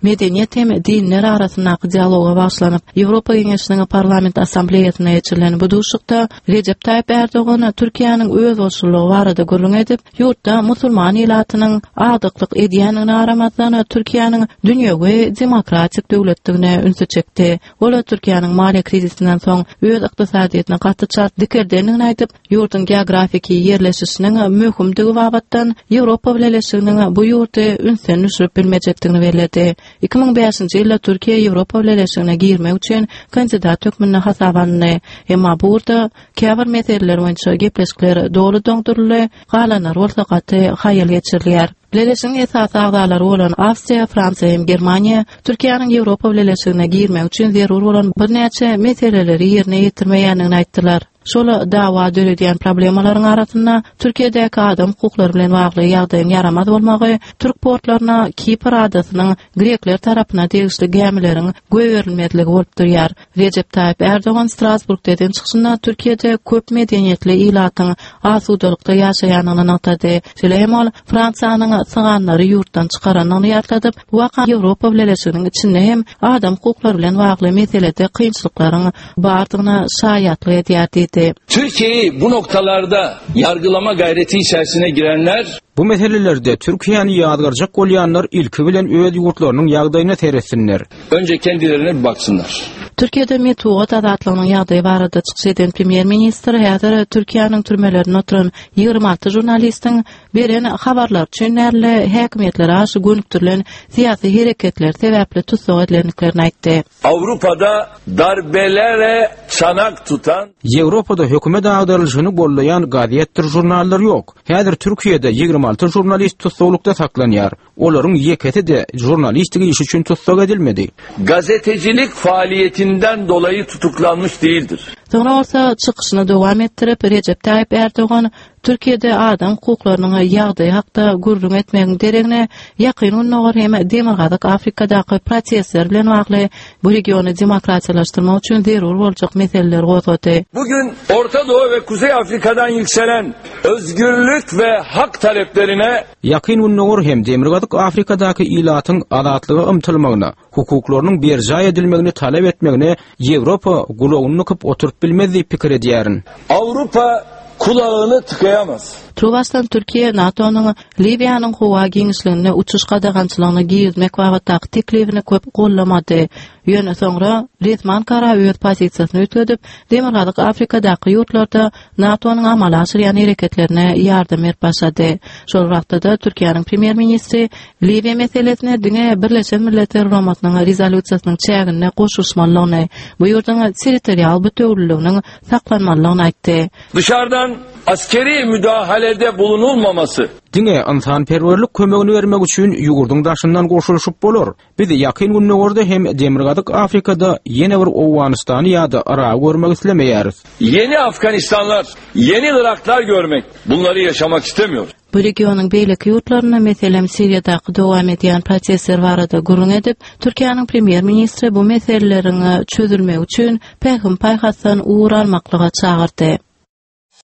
medeniyet hem dinler arasyndaky dialoga başlanyp Ýewropa Geňeşiniň parlament assambleýasyna geçirilen bu duşukda Recep Tayyip Erdoğan Türkiýanyň öz bolşulugy barada gurrun edip, ýurtda musulman ilatynyň adyklyk edýäniňi aramazdan Türkiýanyň dünýäge demokratik döwletligine ünsü çekdi. Ola Türkiýanyň maliýe krizisinden soň öz ykdysadyýatyna gaty çat dikirdenini aýdyp, ýurtyň geografiki ýerleşişiniň möhümdigi babatdan Ýewropa Birleşiginiň bu ýurty ünsen düşürüp bilmejekdigini belirdi. 2005-nji ýylda Türkiýe Ýewropa Birleşigine girmek üçin kandidat hökmüne hasabandy. Emma burada käbir meseleler boýunça gepleşikler dolu doňduruldy, galanar bolsa gaty haýal geçirilýär. Birleşigiň esas agdalary bolan Awstriýa, Fransiýa hem Germaniýa Türkiýanyň Ýewropa Birleşigine girmek üçin zerur bolan bir näçe meseleleri ýerine ýetirmeýändigini aýtdylar. Şola dawa döredýän problemalaryň arasynda Türkiýedäki adam hukuklary bilen bagly ýagdaýyň yaramaz bolmagy, Türk portlaryna Kipr adasynyň grekler tarapyna tegişli gemileriň göwerilmezligi bolup durýar. Recep Tayyip Erdoğan Strasburg'dan çykyşynda Türkiýede köp medeniýetli ilatyň asudalykda ýaşaýanyny notady. Şeýle Fransiýanyň syganlary ýurtdan çykaranyny ýatladyp, waka Ýewropa Birleşiginiň içinde hem adam hukuklary bilen bagly meselede kynçylyklaryň bardygyna şaýatlyk edýär. Türkiye'yi bu noktalarda yargılama gayreti içerisine girenler, bu meselelerde Türkiýany ýadgarjak bolýanlar ilki bilen öz ýurtlarynyň ýagdaýyna teretsinler. Önce kendilerine bir baksınlar. Türkiýede metuat azatlygynyň ýagdaýy barada çykyş eden premier ministr häzir Türkiýanyň türmelerinde oturan 26 jurnalistiň beren habarlar üçin näle häkimetlere aşy gönüktirilen syýasy hereketler sebäpli tutsak edilenliklerini aýtdy. Avrupa'da darbelere çanak tutan, Ýewropada hökümet agdarylyşyny bollayan gazetler jurnallar ýok. Häzir Türkiýede 26 jurnalist tutsaklykda saklanýar. Olaryň ýeketi de jurnalistlik işi üçin tutsak edilmedi. Gazetecilik faaliyetinden dolayı tutuklanmış değildir. Sonra olsa çykyşyny dowam etdirip Recep Tayyip Erdoğan Türkiýede adam hukuklarynyň ýagdaýy hakda gurrun etmegiň deregine ýakyn unnagor hem Demirgazyk Afrikadaky prosesler bilen bagly bu regiony demokratiýalaşdyrmak üçin zerur boljak meseleler gozady. Bugün Orta Doğu ve Kuzey Afrika'dan yükselen özgürlük ve hak taleplerine ýakyn unnagor hem Demirgazyk Afrikadaky ilatyň azatlygy ymtylmagyna, hukuklarynyň berja edilmegini talep etmegine Ýewropa gulagyny nykyp oturup bilmezdi pikir edýärin. Avrupa kulağını tıkayamaz. Trubastan Türkiye NATO'nun Libya'nın hava genişliğine uçuş qadağançılığını giyizmek vaxtaki teklifini köp qollamadı. Yönü sonra resman kara öz pozisiýasyny ötüdip, Demirgazyk Afrikadaky ýurtlarda NATO'nun amal aşyrýan hereketlerine ýardam berip başlady. Şol wagtda Türkiýanyň premier ministri Libya meselesine diňe Birleşen Milletler Romasynyň rezolýusiýasynyň çägine goşuşmalygyny, bu ýurtyň territorial bütünlüğiniň saklanmalygyny aýtdy. Dışarıdan askeri müdahalede bulunulmaması, diňe insanperwerlik kömegini bermek üçin ýugurdyň daşyndan goşulşyp bolar. Biz ýakyn günnägerde hem Demirgazyk Afrikada ýene bir Owganystany ýa-da Irak görmek islemeýäris. Yeni Afganistanlar, yeni Iraklar görmek, bunları yaşamak istemiyor. Bu regionyň beýleki ýurtlaryna meselem Siriýadaky dowam edýän prosesler barada gurrun edip, Türkiýanyň premier ministri bu meseleleriň çözülmegi üçin Pekim paýhasdan uğur almaklyga çağırdy.